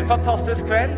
En fantastisk kveld.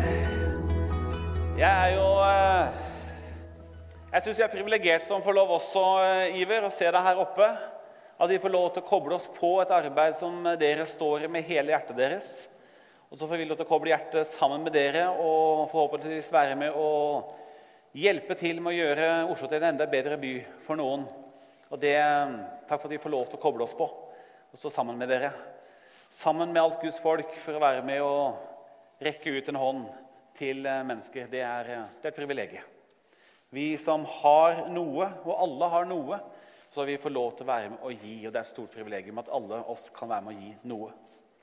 Jeg synes jeg er privilegert som får lov også, Iver, å se deg her oppe. At vi får lov til å koble oss på et arbeid som dere står i med hele hjertet deres. Og så får vi lov til å koble hjertet sammen med dere og forhåpentligvis være med og hjelpe til med å gjøre Oslo til en enda bedre by for noen. Og takk for at vi får lov til å koble oss på og stå sammen med dere. Sammen med alt Guds folk for å være med og rekke ut en hånd til mennesker. Det er et privilegium. Vi som har noe, og alle har noe, så vi får lov til å være med og gi. Og det er et stort privilegium at alle oss kan være med å gi noe.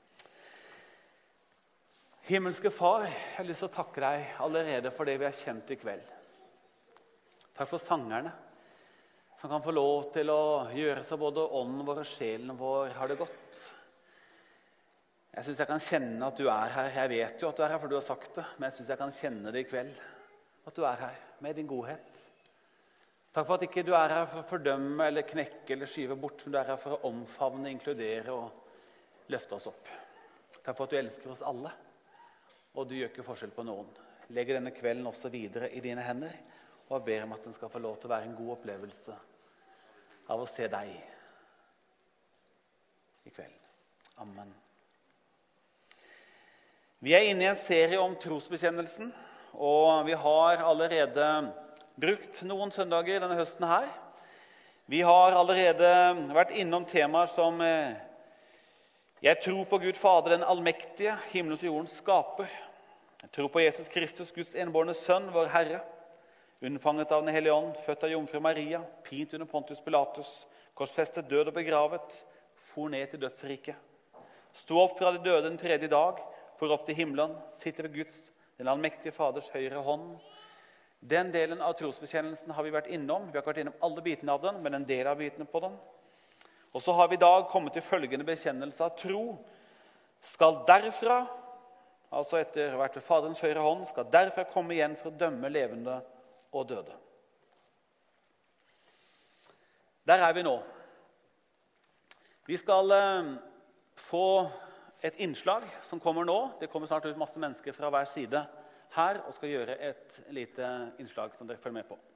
Himmelske Far, jeg har lyst til å takke deg allerede for det vi har kjent i kveld. Takk for sangerne, som kan få lov til å gjøre så både ånden vår og sjelen vår har det godt. Jeg synes jeg kan kjenne at du er her. Jeg vet jo at du er her, for du har sagt det. Men jeg synes jeg kan kjenne det i kveld. At du er her med din godhet. Takk for at ikke du er her for å fordømme eller knekke eller skyve bort. Men du er her for å omfavne, inkludere og løfte oss opp. Takk for at du elsker oss alle. Og du gjør ikke forskjell på noen. Legger denne kvelden også videre i dine hender. Og jeg ber om at den skal få lov til å være en god opplevelse av å se deg i kveld. Amen. Vi er inne i en serie om trosbekjennelsen, og vi har allerede brukt noen søndager denne høsten her. Vi har allerede vært innom temaer som jeg tror på Gud Fader, den allmektige, himmelen og jorden skaper. Jeg tror på Jesus Kristus, Guds enbårne sønn, vår Herre, unnfanget av den hellige ånd, født av jomfru Maria, pint under Pontius Pilatus, korsfestet, død og begravet, for ned til dødsriket. Stod opp fra de døde den tredje dag, for opp til himmelen, sitter ved Guds, den allmektige Faders høyre hånd. Den delen av trosbekjennelsen har vi vært innom. Vi har ikke vært innom alle bitene av den, men en del av bitene på den. Og så har vi i dag kommet til følgende bekjennelse av tro. Skal derfra, altså etter å ha vært ved Faderens høyre hånd, skal derfra komme igjen for å dømme levende og døde. Der er vi nå. Vi skal få et innslag som kommer nå. Det kommer snart ut masse mennesker fra hver side her og skal gjøre et lite innslag som dere følger med på.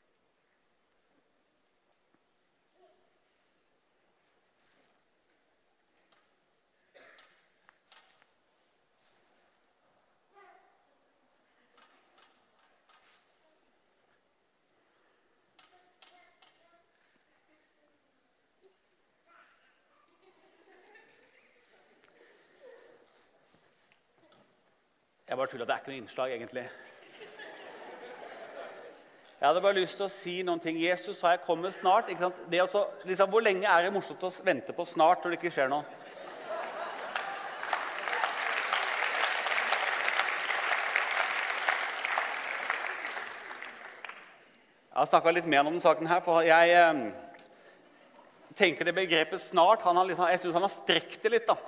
Jeg bare tuller, det er ikke noe innslag egentlig. Jeg hadde bare lyst til å si noen ting. Jesus sa jeg kommer snart. Ikke sant? Det er altså, liksom, hvor lenge er det morsomt å vente på snart når det ikke skjer noe? Jeg har snakket litt mer om den saken her, for jeg tenker det begrepet snart. Jeg synes han har strekt det litt da.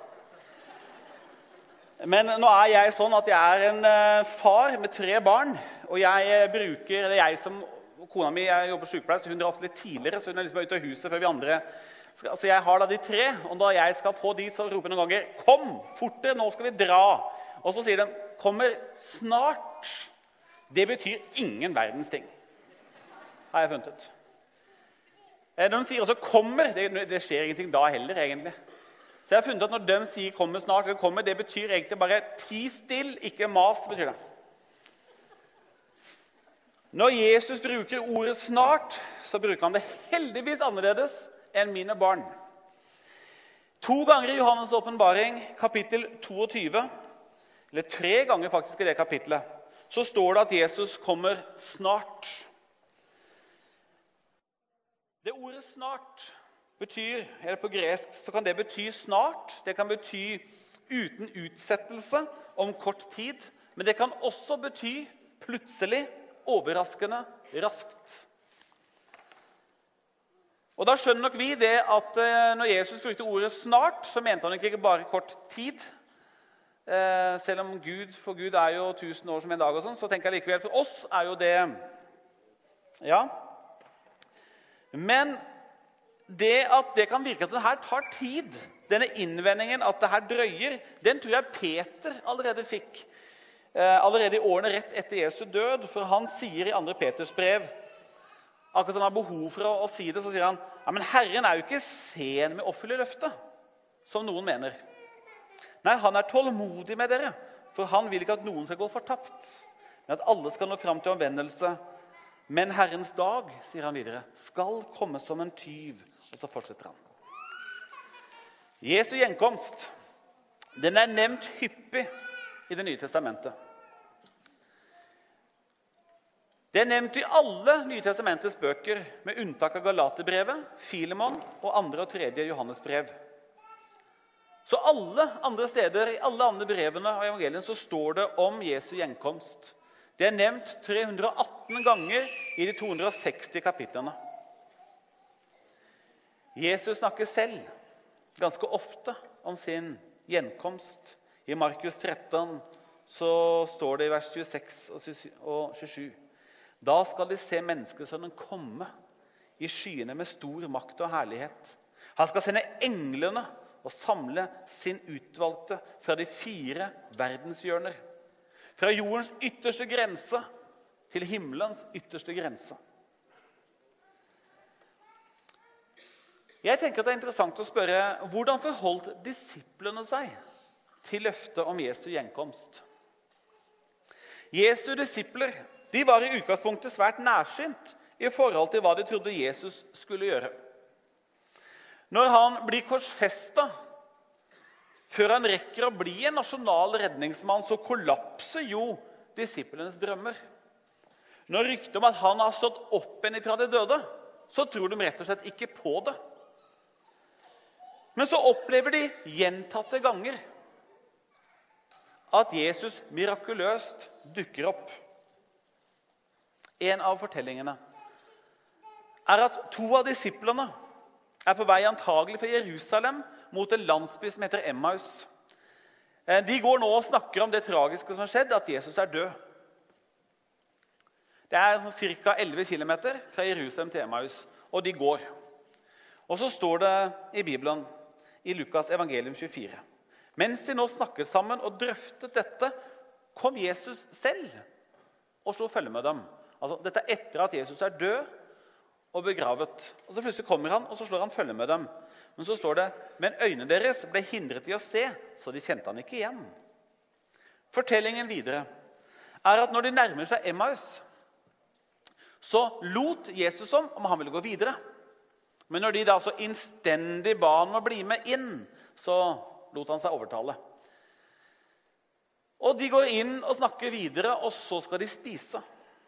Men nå er jeg sånn at jeg er en far med 3 barn, og kona mi jobber på sykepleier, så hun drar ofte litt tidligere, så hun er liksom ute av huset før vi andre. Så jeg har da de 3, og da jeg skal få de, så roper noen ganger, kom, fortere, nå skal vi dra. Og så sier de, kommer snart. Det betyr ingen verdens ting, har jeg funnet ut. Når de sier også kommer, det skjer ingenting da heller egentlig. Så jeg har funnet at når de sier kommer snart, eller kommer, det betyr egentlig bare ti still, ikke mas, betyr det. Når Jesus bruker ordet snart, så bruker han det heldigvis annerledes enn mine barn. 2 ganger i Johannes åpenbaring, kapittel 22, eller 3 ganger faktisk i det kapittelet, så står det at Jesus kommer snart. Det ordet snart betyr, eller på gresk, så kan det bety snart, det kan bety uten utsettelse, om kort tid, men det kan også bety plutselig, overraskende, raskt. Og da skjønner nok vi det at når Jesus brukte ordet snart, så mente han ikke bare kort tid, selv om for Gud er jo 1000 år som en dag og sånn, så tenker jeg likevel, for oss er jo det, ja, men det at det kan virke at det her tar tid, denne innvendingen at det her drøyer, den tror jeg Peter allerede fikk. allerede i årene rett etter Jesu død, for han sier i 2. Peters brev, akkurat som han har behov for å si det, så sier han, ja, men Herren er jo ikke sen med å oppfylle løftet, som noen mener. Nei, han er tålmodig med dere, for han vil ikke at noen skal gå fortapt, men at alle skal nå fram til omvendelse. Men Herrens dag, sier han videre, skal komme som en tyv, og så fortsetter han. Jesu gjenkomst, den er nevnt hyppig i Det nye testamentet. Det er nevnt i alle Nye testamentets bøker, med unntak av Galaterbrevet, Filemon og 2. og 3. Johannesbrev. Så alle andre steder, i alle andre brevene av evangelien, så står det om Jesu gjenkomst. Det er nevnt 318 ganger i de 260 kapitlene. Jesus snakker selv ganske ofte om sin gjenkomst. I Markus 13 så står det i vers 26 og 27. Da skal de se menneskesønnen komme i skyene med stor makt og herlighet. Han skal sende englene og samle sin utvalgte fra de 4 verdenshjørner. Fra jordens ytterste grense til himmelens ytterste grense. Jeg tenker at det er interessant å spørre, hvordan forholdt disiplene seg til løftet om Jesu gjenkomst? Jesu disipler, de var i utgangspunktet svært nærsynt i forhold til hva de trodde Jesus skulle gjøre. Når han blir korsfestet, før han rekker å bli en nasjonal redningsmann, så kollapser jo disiplenes drømmer. Når ryktet om at han har stått opp igjen fra de døde, så tror de rett og slett ikke på det. Men så opplever de gjentatte ganger at Jesus mirakuløst dukker opp. En av fortellingene er at 2 av disiplene er på vei antagelig fra Jerusalem mot en landsby som heter Emmaus. De går nå og snakker om det tragiske som har skjedd, at Jesus er død. Det er ca. 11 kilometer fra Jerusalem til Emmaus, og de går. Og så står det i Bibelen, i Lukas evangelium 24. Mens de nå snakket sammen og drøftet dette, kom Jesus selv og slo følge med dem. Altså, dette er etter at Jesus er død og begravet. Og så plutselig kommer han, og så slår han følge med dem. Men så står det, men øynene deres ble hindret i å se, så de kjente han ikke igjen. Fortellingen videre er at når de nærmer seg Emmaus, så lot Jesus om han ville gå videre. Men når de da så innstendig ba han om å bli med inn, så lot han seg overtale. Og de går inn og snakker videre, og så skal de spise.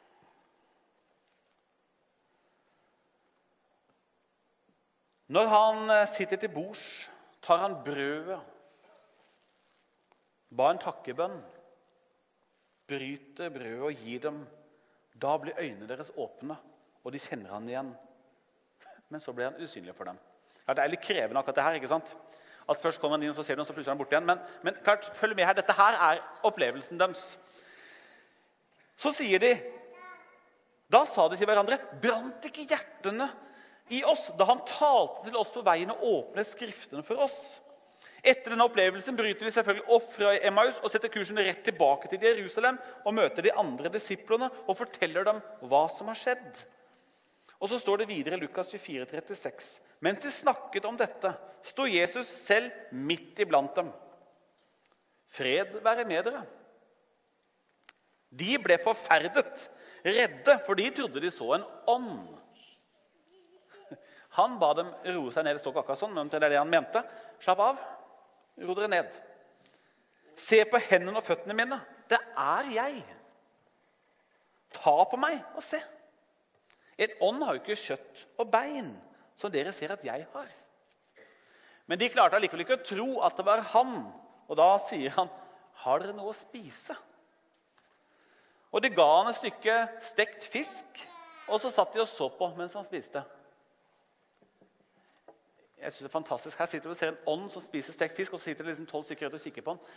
Når han sitter til bords, tar han brødet, ba en takkebønn, bryter brødet og gir dem. Da blir øynene deres åpne, og de kjenner han igjen. Men så ble han usynlig for dem. Ja, det er litt krevende akkurat det her, ikke sant? At først kommer han inn, og så ser du, og så plutselig er han borte igjen. Men klart, følg med her. Dette her er opplevelsen deres. Så sier de, da sa de til hverandre, brant ikke hjertene i oss, da han talte til oss på veien og åpnet skriftene for oss. Etter denne opplevelsen bryter de selvfølgelig opp fra Emmaus og setter kursen rett tilbake til Jerusalem og møter de andre disiplene og forteller dem hva som har skjedd. Og så står det videre i Lukas 24, 36. Mens de snakket om dette, stod Jesus selv midt iblant dem. Fred være med dere. De ble forferdet, redde, for de trodde de så en ånd. Han ba dem roe seg ned, det står ikke akkurat sånn, men det er det han mente. Slapp av, ro dere ned. Se på hendene og føttene mine, det er jeg. Ta på meg og se. En ånd har jo ikke kjøtt og bein, som dere ser at jeg har. Men de klarte allikevel ikke å tro at det var han. Og da sier han, har dere noe å spise? Og de ga han et stykke stekt fisk, og så satt de og så på mens han spiste. Jeg synes det er fantastisk. Her sitter du og ser en ånd som spiser stekt fisk, og så sitter det liksom 12 stykker og kikker på han.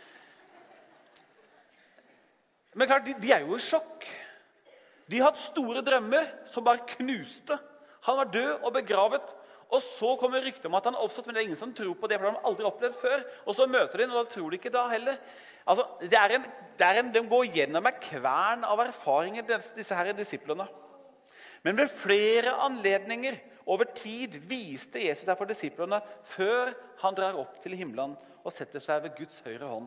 Men klart, de er jo i sjokk. De hadde store drømmer som bare knuste. Han var død og begravet, Og så kommer ryktet om at han er oppstått, men det er ingen som tror på det, for de har aldri opplevd før. Og så møter de, og da tror de ikke da heller. Altså, de går gjennom en kvern av erfaringer, disse her disiplene. Men ved flere anledninger over tid viste Jesus seg for disiplene før han drar opp til himmelen og setter seg ved Guds høyre hånd.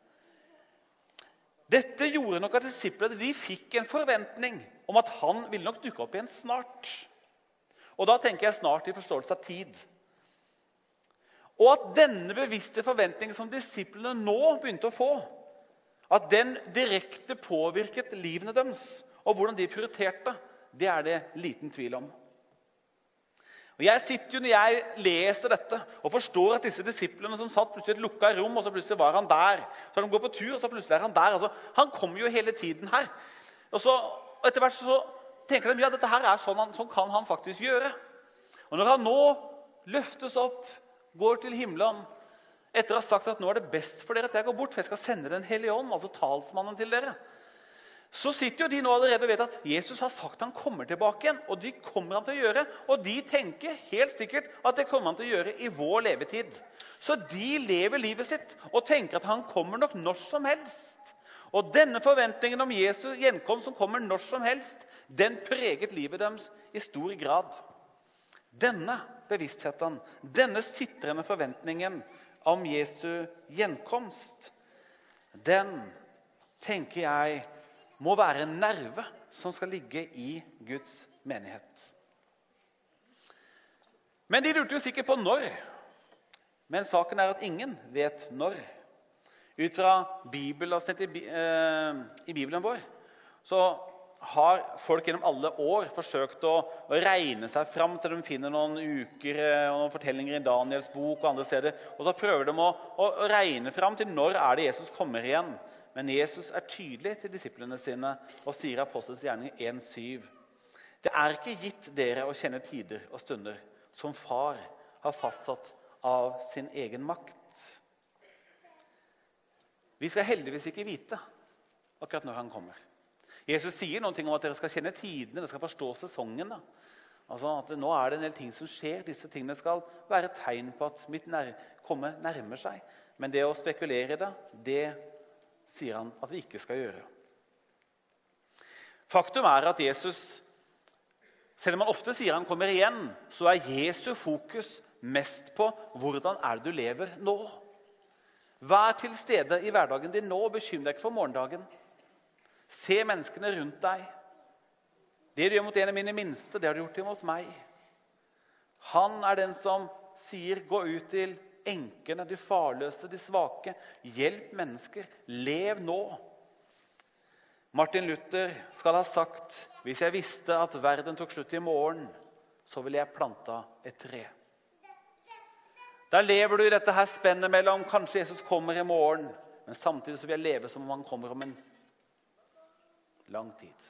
Dette gjorde nok at disiplene de fikk en forventning om at han ville nok dukke opp igjen snart. Og da tenker jeg snart i forståelse av tid. Og at denne bevisste forventningen som disiplene nå begynte å få, at den direkte påvirket livene deres, og hvordan de prioriterte, det er det liten tvil om. Og jeg sitter jo når jeg leser dette og forstår at disse disiplene som satt plutselig i et lukket rom, og så plutselig var han der. Så de går på tur, og så plutselig er han der. Altså, han kommer jo hele tiden her. Og etter hvert så tenker de, ja, dette her er sånn kan han faktisk gjøre. Og når han nå løftes opp, går til himmelen, etter å ha sagt at nå er det best for dere at jeg går bort, for jeg skal sende den hellige ånd, altså talsmannen til dere, så sitter jo de nå allerede og vet at Jesus har sagt han kommer tilbake igjen, og de kommer han til å gjøre, og de tenker helt sikkert at det kommer han til å gjøre i vår levetid. Så de lever livet sitt og tenker at han kommer nok når som helst. Og denne forventningen om Jesus gjenkomst som kommer når som helst, den preget livet deres i stor grad. Denne bevisstheten, denne sitrende forventningen om Jesu gjenkomst, den tenker jeg må være en nerve som skal ligge i Guds menighet. Men de lurte jo sikkert på når. Men saken er at ingen vet når. Ut fra bibelavsnittet i Bibelen vår, så har folk gjennom alle år forsøkt å regne seg fram til de finner noen uker og noen fortellinger i Daniels bok og andre steder. Og så prøver de å regne fram til når er det Jesus kommer igjen. Men Jesus er tydelig til disiplene sine og sier i Apostelens gjerning 1:7. Det er ikke gitt dere å kjenne tider og stunder som far har fastsatt av sin egen makt. Vi skal heldigvis ikke vite akkurat når han kommer. Jesus sier noen ting om at dere skal kjenne tidene, dere skal forstå sesongene. Altså at nå er det en del ting som skjer. Disse tingene skal være tegn på at mitt komme nærmer seg. Men det å spekulere i det, det sier han at vi ikke skal gjøre. Faktum er at Jesus, selv om han ofte sier han kommer igjen, så er Jesu fokus mest på hvordan er det du lever nå. Vær til stede i hverdagen din nå, og bekymre deg ikke for morgendagen. Se menneskene rundt deg. Det du gjør mot en av mine minste, det har du gjort imot meg. Han er den som sier, gå ut til enkene, de farløse, de svake. Hjelp mennesker. Lev nå. Martin Luther skal ha sagt, hvis jeg visste at verden tok slutt i morgen, så ville jeg planta et tre. Da lever du i dette her spennet mellom kanskje Jesus kommer i morgen, men samtidig så vil jeg leve som om han kommer om en lang tid.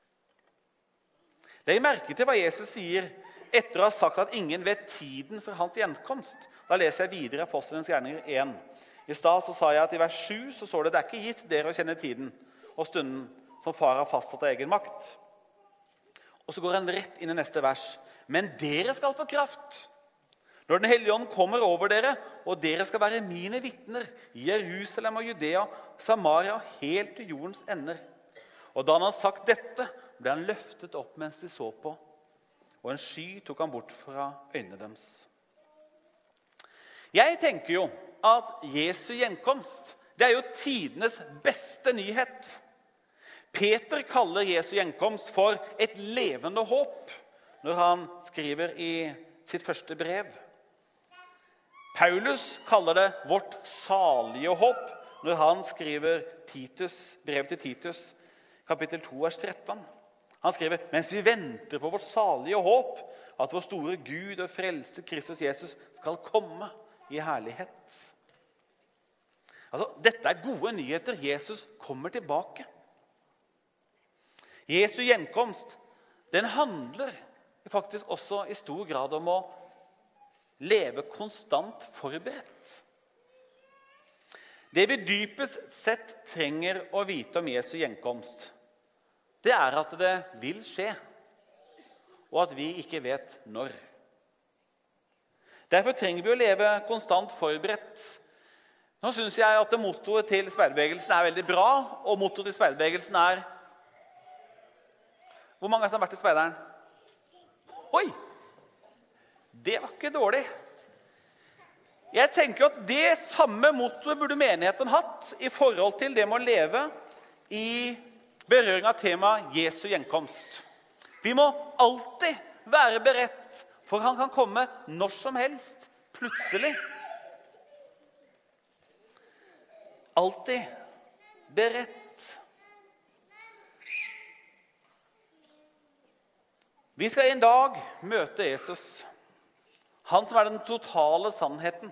Legg merke til hva Jesus sier etter å ha sagt at ingen vet tiden for hans gjenkomst. Da leser jeg videre Apostelens gjerninger 1. I stad så sa jeg at i vers 7 så står det er ikke gitt dere å kjenne tiden og stunden som far har fastsatt av egen makt. Og så går han rett inn i neste vers. Men dere skal få kraft når den hellige ånd kommer over dere, og dere skal være mine vitner i Jerusalem og Judea, Samaria og helt til jordens ender. Og da han har sagt dette, ble han løftet opp mens de så på, og en sky tok han bort fra øynene deres. Jeg tenker jo at Jesu gjenkomst, det er jo tidenes beste nyhet. Peter kaller Jesu gjenkomst for et levende håp, når han skriver i sitt første brev. Paulus kaller det vårt salige håp, når han skriver brev til Titus, kapittel 2, vers 13. Han skriver, mens vi venter på vårt salige håp, at vår store Gud og frelse Kristus Jesus skal komme i herlighet. Altså, dette er gode nyheter. Jesus kommer tilbake. Jesu gjenkomst, den handler faktisk også i stor grad om å leve konstant forberedt. Det vi dypest sett trenger å vite om Jesu gjenkomst, det er at det vil skje, og at vi ikke vet når. Derfor trenger vi å leve konstant forberedt. Nå synes jeg at mottoet til speiderbevegelsen er veldig bra, og mottoet til speiderbevegelsen er... Hvor mange har vært i speideren? Oi! Det var ikke dårlig. Jeg tenker at det samme mottoet burde menigheten hatt i forhold til det med å leve i berøring av temaet Jesu gjenkomst. Vi må alltid være beredt, for han kan komme når som helst, plutselig. Alltid beredt. Vi skal en dag møte Jesus, han som er den totale sannheten.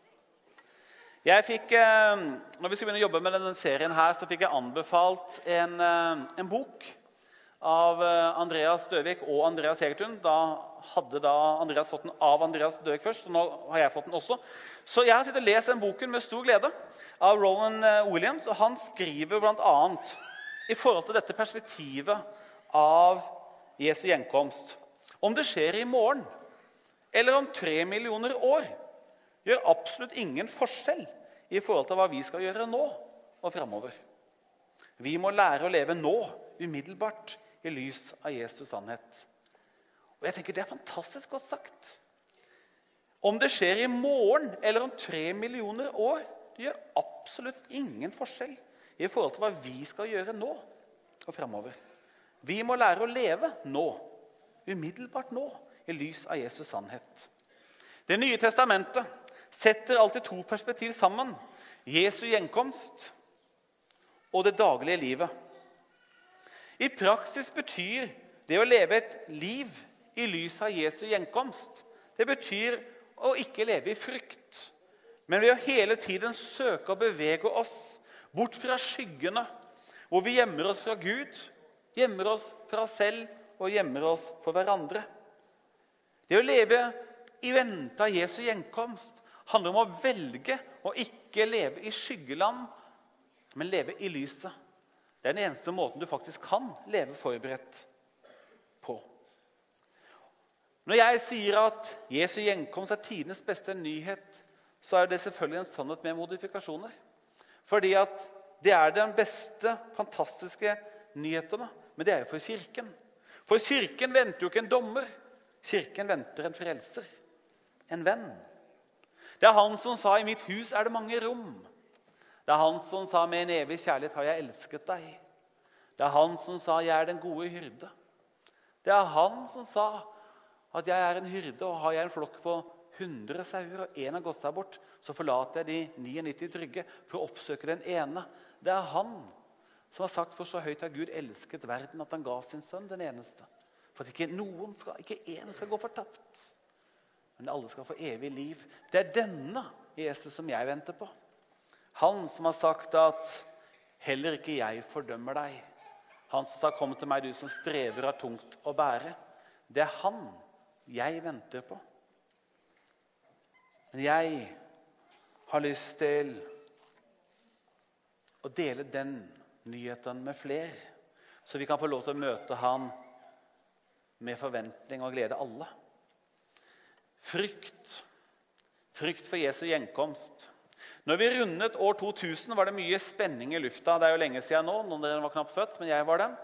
Jeg fikk, når vi skulle begynne å jobbe med denne serien her, så fikk jeg anbefalt en bok av Andreas Døvik og Andreas Hegertun. Da hadde Andreas fått den av Andreas Døvik først, og nå har jeg fått den også. Så jeg har sittet og lest den boken med stor glede av Rowan Williams, og han skriver blant annet i forhold til dette perspektivet av Jesu gjenkomst. Om det skjer i morgen, eller om 3 millioner år, gjør absolutt ingen forskjell i forhold til hva vi skal gjøre nå og fremover. Vi må lære å leve nå, umiddelbart, i lys av Jesu sannhet. Og jeg tenker det er fantastisk godt sagt. Om det skjer i morgen, eller om 3 millioner år, det gjør absolutt ingen forskjell i forhold til hva vi skal gjøre nå og fremover. Vi må lære å leve nå, umiddelbart nå, i lys av Jesus sannhet. Det nye testamentet setter alltid to perspektiv sammen. Jesu gjenkomst og det daglige livet. I praksis betyr det å leve et liv i lys av Jesu gjenkomst. Det betyr å ikke leve i frykt, men ved å hele tiden søke å bevege oss bort fra skyggene, hvor vi gjemmer oss fra Gud, gjemmer oss fra oss selv og gjemmer oss for hverandre. Det å leve i vente av Jesu gjenkomst handler om å velge å ikke leve i skyggeland, men leve i lyset. Det er den eneste måten du faktisk kan leve forberedt på. Når jeg sier at Jesu gjenkomst er tidenes beste nyhet, så er det selvfølgelig en sannhet med modifikasjoner. Fordi at det er den beste, fantastiske nyhetene, men det er jo for kirken. For kirken venter jo ikke en dommer. Kirken venter en frelser, en venn. Det er han som sa, i mitt hus er det mange rom. Det er han som sa, med en evig kjærlighet har jeg elsket deg. Det er han som sa, jeg er den gode hyrde. Det er han som sa, at jeg er en hyrde, og har jeg en flokk på 100 sauer, og en har gått seg bort, så forlater jeg de 99 trygge for å oppsøke den ene. Det er han som har sagt, for så høyt har Gud elsket verden, at han ga sin sønn den eneste. For at ikke en skal gå fortapt, men alle skal få evig liv. Det er denne Jesus som jeg venter på. Han som har sagt at heller ikke jeg fordømmer deg. Han som sa, kom til meg, du som strever av tungt å bære. Det er han jeg venter på. Men jeg har lyst til å dele den nyheten med flere, så vi kan få lov til å møte han med forventning og glede alle. Frykt for Jesu gjenkomst. Når vi rundet år 2000 var det mye spenning i lufta. Det er jo lenge siden nå, noen av dere var knapt født, men jeg var det.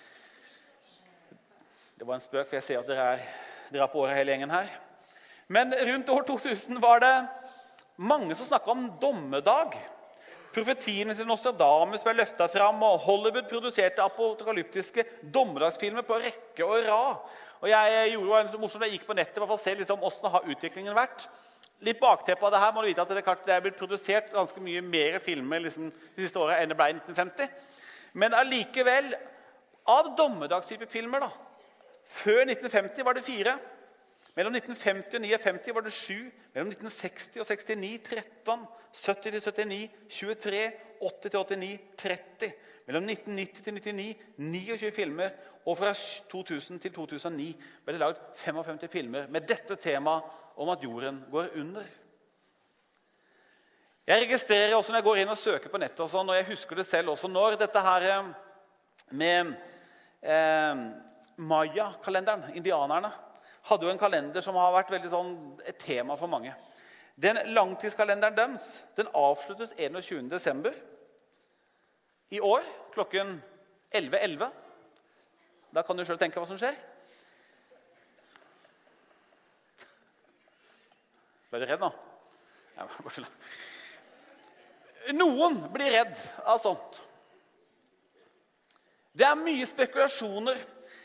Det var en spøk, for jeg ser at dere er på året hele gjengen her. Men rundt år 2000 var det mange som snakket om dommedag. Profetiene til Nostradamus ble løftet fram, og Hollywood produserte apokalyptiske dommedagsfilmer på rekke og rad. Og jeg gjorde det så morsomt, jeg gikk på nettet for å se liksom hvordan har utviklingen vært. Litt bakteppe av det her må du vite at det er blitt produsert ganske mye mer filmer liksom, de siste årene enn det ble i 1950. Men allikevel, av dommedagstype filmer da, før 1950 var det 4. Mellom 1950 og 59 var det 7. Mellom 1960 og 69, 13. 70 til 79, 23. 80 til 89, 30. Mellom 1990 til 99, 29 filmer. Og fra 2000 til 2009 ble det laget 55 filmer med dette temaet om at jorden går under. Jeg registrerer også når jeg går inn og søker på nettet, og sånn, og jeg husker det selv også, når dette her med Maya-kalenderen, indianerne, hadde jo en kalender som har vært veldig sånn et tema for mange. Den langtidskalenderen deres, den avsluttes 21. desember i år, klokken 11:11. Da kan du selv tenke hva som skjer. Ble du redd nå? Ja, bare noen blir redd av sånt. Det er mye spekulasjoner.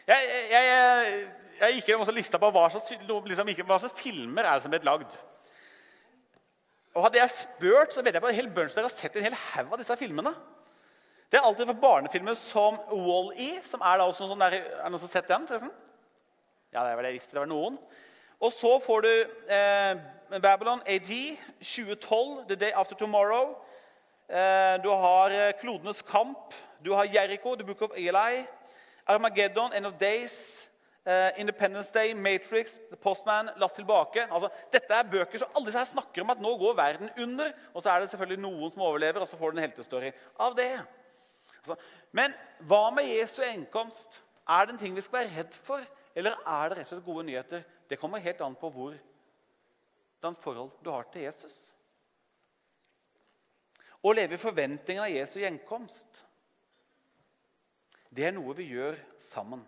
Jeg gikk gjennom lista på hva slags filmer er det som ble lagd. Og hadde jeg spurt, så vet jeg på en hel bunch dere har sett en hel haug av disse filmene. Det er alltid for barnefilmer som Wall-E, som er da også sånn der. Er det noen som har sett den, forresten? Ja, det var det jeg visste, det var noen. Og så får du Babylon AD, 2012, The Day After Tomorrow. Du har Klodenes kamp, du har Jericho, The Book of Eli, Armageddon, End of Days, Independence Day, Matrix, The Postman, Latt tilbake. Altså, dette er bøker som alle disse her snakker om at nå går verden under, og så er det selvfølgelig noen som overlever, og så får du en heltestory av det. Altså, men hva med Jesu gjenkomst? Er det en ting vi skal være redd for, eller er det rett og slett gode nyheter? Det kommer helt an på hvordan forhold du har til Jesus. Å leve i forventningen av Jesu gjenkomst, det er noe vi gjør sammen.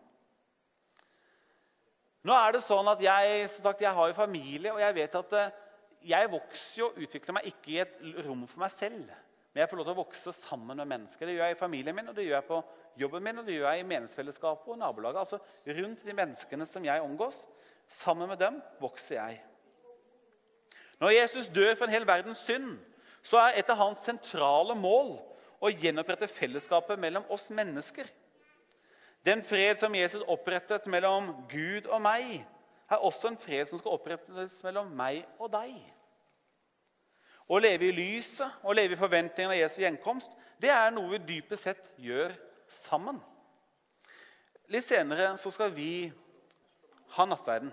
Nå er det sånn at jeg har jo familie, og jeg vet at jeg vokser og utvikler meg ikke i et rom for meg selv. Men jeg får lov til å vokse sammen med mennesker. Det gjør jeg i familien min, og det gjør jeg på jobben min, og det gjør jeg i meningsfellesskapet og nabolaget. Altså rundt de menneskene som jeg omgås, sammen med dem vokser jeg. Når Jesus dør for en hel verdens synd, så er et av hans sentrale mål å gjenopprette fellesskapet mellom oss mennesker. Den fred som Jesus opprettet mellom Gud og meg, er også en fred som skal opprettes mellom meg og deg. Å leve i lyset, å leve i forventningen av Jesu gjenkomst, det er noe vi dypest sett gjør sammen. Litt senere så skal vi ha nattverden.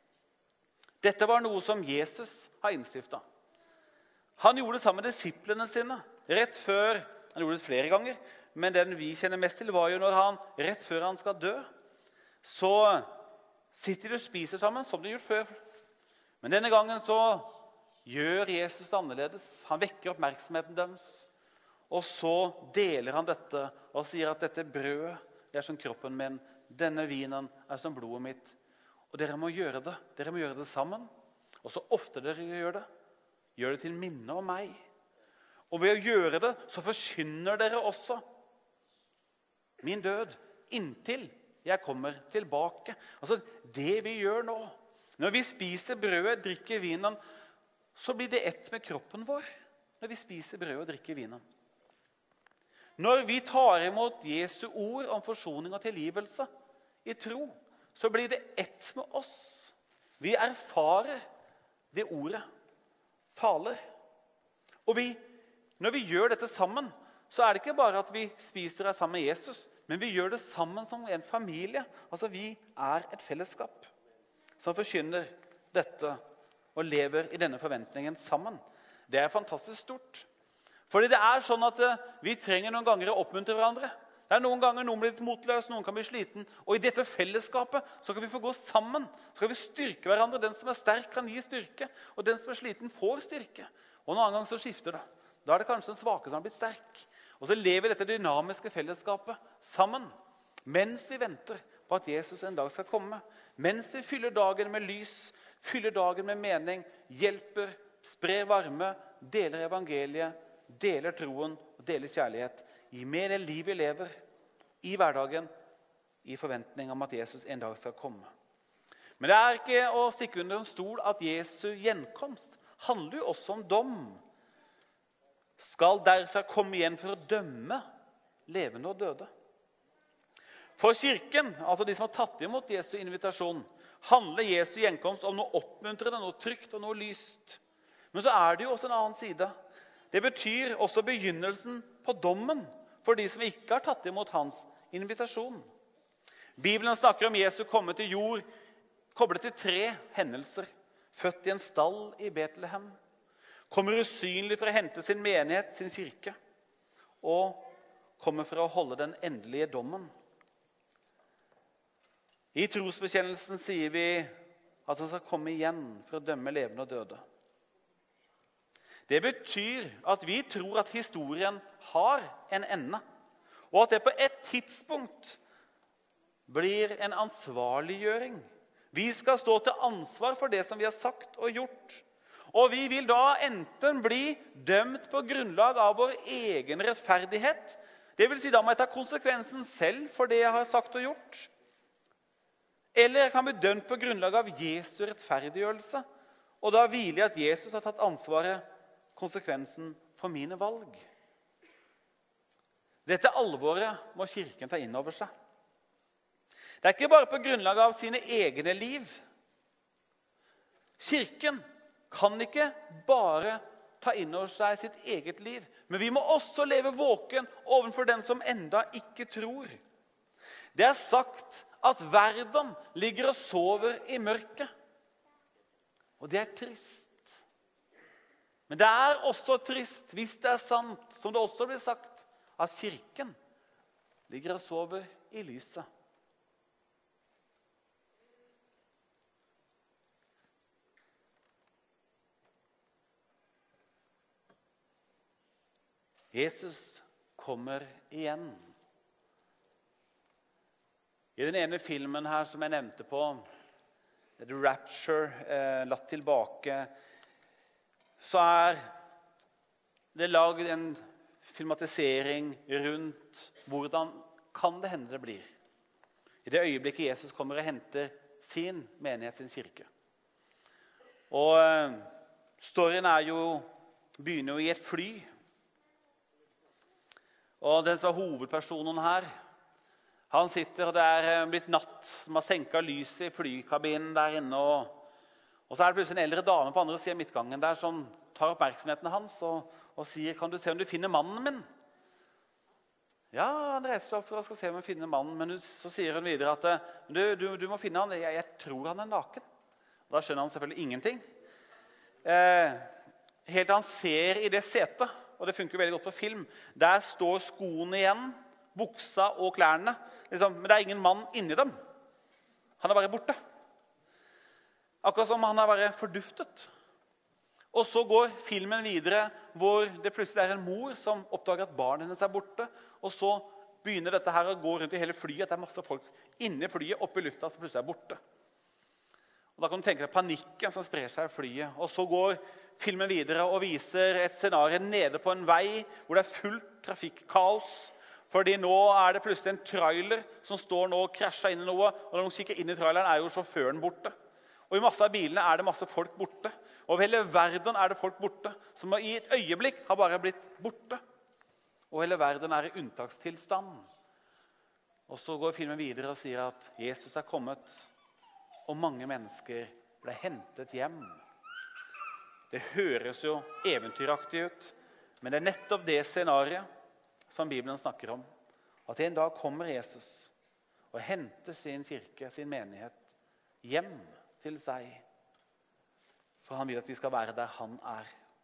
Dette var noe som Jesus har innstiftet. Han gjorde det sammen med disiplene sine, rett før, han gjorde det flere ganger, men den vi kjenner mest til var jo når han, rett før han skal dø, så sitter de og spiser sammen, som de gjorde før. Men denne gangen så gjør Jesus det annerledes. Han vekker oppmerksomheten deres, og så deler han dette og sier at dette brødet, det er som kroppen min, denne vinen er som blodet mitt. Og dere må gjøre det sammen. Og så ofte dere gjør det til minne om meg. Og ved å gjøre det, så forkynner dere også min død inntil jeg kommer tilbake. Altså det vi gjør nå. Når vi spiser brødet, drikker vinen, så blir det ett med kroppen vår. Når vi spiser brødet og drikker vinen. Når vi tar imot Jesu ord om forsoning og tilgivelse i tro, så blir det ett med oss. Vi erfarer det ordet taler. Og når vi gjør dette sammen, så er det ikke bare at vi spiser det sammen med Jesus, men vi gjør det sammen som en familie. Altså vi er et fellesskap som forkynner dette og lever i denne forventningen sammen. Det er fantastisk stort. Fordi det er sånn at vi trenger noen ganger å oppmuntre hverandre. Det er noen ganger noen blir litt motløs, noen kan bli sliten. Og i dette fellesskapet så kan vi få gå sammen. Så kan vi styrke hverandre. Den som er sterk kan gi styrke, og den som er sliten får styrke. Og noen ganger så skifter det. Da er det kanskje den svake som har blitt sterk. Og så lever dette dynamiske fellesskapet sammen, mens vi venter på at Jesus en dag skal komme. Mens vi fyller dagen med lys, fyller dagen med mening, hjelper, sprer varme, deler evangeliet, deler troen og deler kjærlighet. I mer det liv vi lever i hverdagen, i forventning om at Jesus en dag skal komme. Men det er ikke å stikke under en stol at Jesu gjenkomst handler jo også om dom. Skal derfor komme igjen for å dømme levende og døde. For kirken, altså de som har tatt imot Jesu invitasjon, handler Jesu gjenkomst om noe oppmuntrende, noe trygt og noe lyst. Men så er det jo også en annen side. Det betyr også begynnelsen på dommen for de som ikke har tatt imot hans invitasjon. Bibelen snakker om Jesu komme til jord, koblet til 3 hendelser. Født i en stall i Betlehem. Kommer usynlig for å hente sin menighet, sin kirke. Og kommer for å holde den endelige dommen. I trosbekjennelsen sier vi at han skal komme igjen for å dømme levende og døde. Det betyr at vi tror at historien har en ende, og at det på et tidspunkt blir en ansvarliggjøring. Vi skal stå til ansvar for det som vi har sagt og gjort. Og vi vil da enten bli dømt på grunnlag av vår egen rettferdighet. Det vil si, da må jeg ta konsekvensen selv for det jeg har sagt og gjort. Eller jeg kan bli dømt på grunnlag av Jesu rettferdiggjørelse. Og da hviler jeg at Jesus har tatt ansvaret, konsekvensen for mine valg. Dette alvoret må kirken ta inn over seg. Det er ikke bare på grunnlag av sine egne liv. Kirken kan ikke bare ta inn over seg sitt eget liv, men vi må også leve våken overfor dem som enda ikke tror. Det er sagt at verden ligger og sover i mørket. Og det er trist. Men det er også trist, hvis det er sant, som det også blir sagt, at kirken ligger og sover i lyset. Jesus kommer igjen. I den ene filmen her som jeg nevnte på, The Rapture, Latt tilbake, så er det laget en filmatisering rundt hvordan kan det hende det blir. I det øyeblikket Jesus kommer og henter sin menighet, sin kirke. Og storyen begynner jo i et fly. Og den som er hovedpersonen her, han sitter, og det er blitt natt, som har senket lyset i flykabinen der inne. Og så er det plutselig en eldre dame på andre siden av midtgangen der som tar oppmerksomheten hans og sier, kan du se om du finner mannen min? Ja, han reiser seg opp for å se om han finner mannen, men så sier hun videre at du må finne han, jeg tror han er naken. Og da skjønner han selvfølgelig ingenting. Helt til han ser i det setet, og det funker veldig godt på film. Der står skoene igjen, buksa og klærne. Liksom, men det er ingen mann inni dem. Han er bare borte. Akkurat som han er bare forduftet. Og så går filmen videre, hvor det plutselig er en mor som oppdager at barnet hennes er borte. Og så begynner dette her å gå rundt i hele flyet, at det er masse folk inne i flyet, oppe i lufta, som plutselig er borte. Og da kan du tenke deg panikken som sprer seg i flyet. Og så går filmen videre og viser et scenario nede på en vei hvor det er fullt trafikkaos. Fordi nå er det plutselig en trailer som står nå og krasjer inn i noe. Og når de kikker inn i traileren er jo sjåføren borte. Og i masse av bilene er det masse folk borte. Over hele verden er det folk borte, som i et øyeblikk har bare blitt borte. Og hele verden er i unntakstilstand. Og så går filmen videre og sier at Jesus er kommet, og mange mennesker ble hentet hjem. Det høres jo eventyraktig ut, men det er nettopp det scenariet som Bibelen snakker om. At en dag kommer Jesus og henter sin kirke, sin menighet, hjem til seg. For han vil at vi skal være der han er.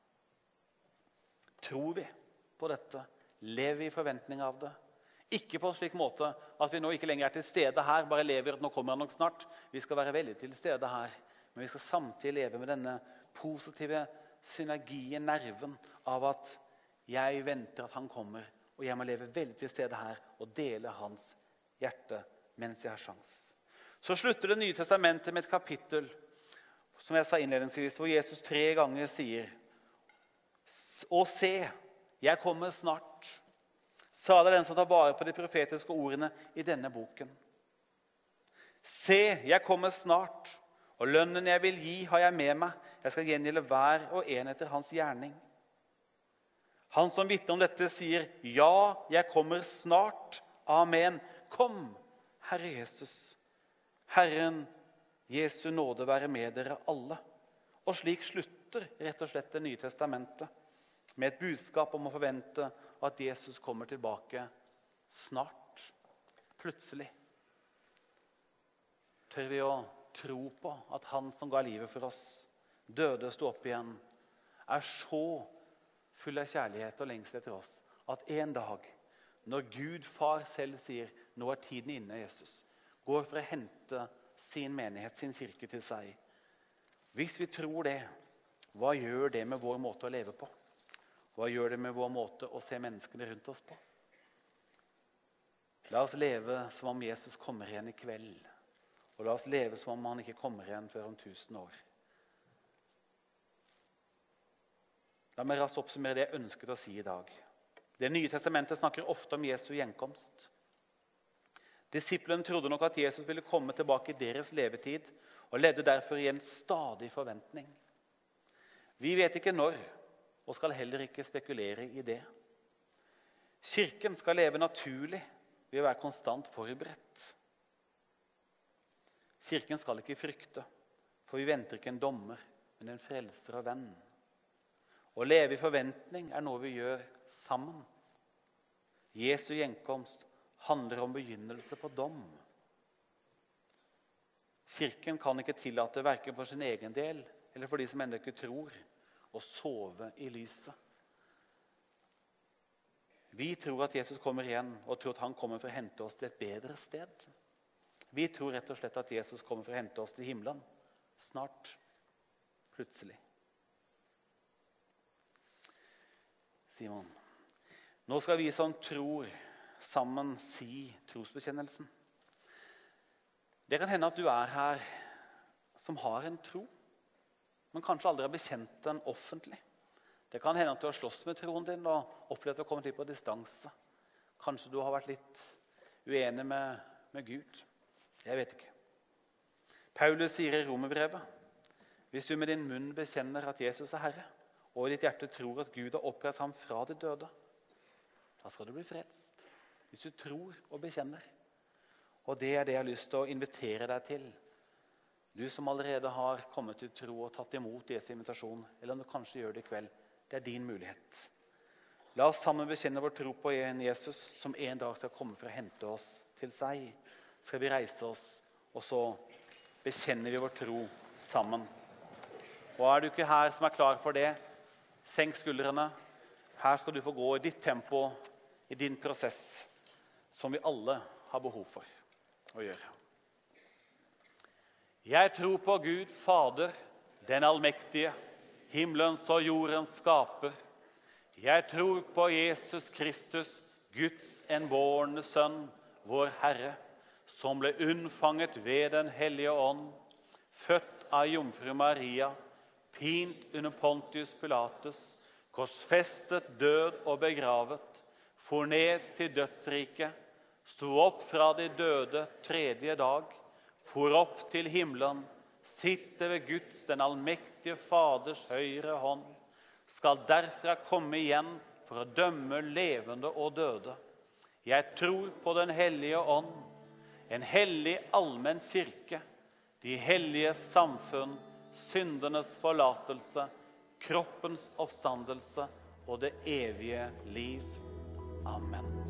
Tror vi på dette? Lever vi i forventning av det? Ikke på en slik måte at vi nå ikke lenger er til stede her, bare lever at nå kommer han nok snart. Vi skal være veldig til stede her, men vi skal samtidig leve med denne positive synergien, nerven av at jeg venter at han kommer, og jeg må leve veldig til stede her og dele hans hjerte mens jeg har sjans. Så slutter Det nye testamentet med et kapittel, som jeg sa innledningsvis, hvor Jesus 3 ganger sier, «Og se, jeg kommer snart. Sa det den som tar vare på de profetiske ordene i denne boken. Se, jeg kommer snart, og lønnen jeg vil gi har jeg med meg. Jeg skal gjengjelde hver og en etter hans gjerning. Han som vitner om dette sier, ja, jeg kommer snart. Amen. Kom, Herre Jesus. Herren, Jesu nåde være med dere alle. Og slik slutter rett og slett Det nye testamentet, med et budskap om å forvente at Jesus kommer tilbake snart, plutselig. Tør vi å tro på at han som ga livet for oss, døde og stod opp igjen, er så full av kjærlighet og lengsel etter oss, at en dag, når Gud far selv sier, nå er tiden inne, Jesus, går for å hente sin menighet, sin kirke til seg, Hvis vi tror det, hva gjør det med vår måte å leve på? Hva gjør det med vår måte å se menneskene rundt oss på? La oss leve som om Jesus kommer igjen i kveld. Og la oss leve som om han ikke kommer igjen før om 1000 år. La meg raskt oppsummere det jeg ønsket å si i dag. Det nye testamentet snakker ofte om Jesu gjenkomst. Disiplene trodde nok at Jesus ville komme tilbake i deres levetid, og levde derfor i en stadig forventning. Vi vet ikke når, og skal heller ikke spekulere i det. Kirken skal leve naturlig ved å være konstant forberedt. Kirken skal ikke frykte, for vi venter ikke en dommer, men en frelser og venn. Å leve i forventning er noe vi gjør sammen. Jesu gjenkomst handler om begynnelse på dom. Kirken kan ikke tillate hverken for sin egen del eller for de som ennå ikke tror, å sove i lyset. Vi tror at Jesus kommer igjen, og tror at han kommer for å hente oss til et bedre sted. Vi tror rett og slett at Jesus kommer for å hente oss til himmelen. Snart. Plutselig. Simon, nå skal vi som tror sammen si trosbekjennelsen. Det kan hende at du er her som har en tro, men kanskje aldri har bekjent den offentlig. Det kan hende at du har slåss med troen din og opplevd å komme litt på distanse. Kanskje du har vært litt uenig med Gud. Jeg vet ikke. Paulus sier i Romerbrevet, hvis du med din munn bekjenner at Jesus er Herre, og i ditt hjerte tror at Gud har oppreist ham fra de døde, da skal du bli frelst. Hvis du tror og bekjenner. Og det er det jeg har lyst til å invitere deg til. Du som allerede har kommet til tro og tatt imot Jesu invitasjon, eller om du kanskje gjør det i kveld, det er din mulighet. La oss sammen bekjenne vår tro på en Jesus som en dag skal komme for å hente oss til seg. Skal vi reise oss, og så bekjenner vi vår tro sammen. Og er du ikke her som er klar for det, senk skuldrene. Her skal du få gå i ditt tempo, i din prosess, som vi alle har behov for å gjøre. Jeg tror på Gud, Fader, den allmektige, himmelens og jordens skaper. Jeg tror på Jesus Kristus, Guds enbårne sønn, vår Herre, som ble unnfanget ved den hellige ånd, født av jomfru Maria, pint under Pontius Pilatus, korsfestet, død og begravet, for ned til dødsriket, sto opp fra de døde tredje dag, for opp til himmelen, sitter ved Guds, den allmektige Faders høyre hånd, skal derfra komme igjen for å dømme levende og døde. Jeg tror på den hellige ånd, en hellig allmenn kirke, de hellige samfunn, syndenes forlatelse, kroppens oppstandelse og det evige liv. Amen.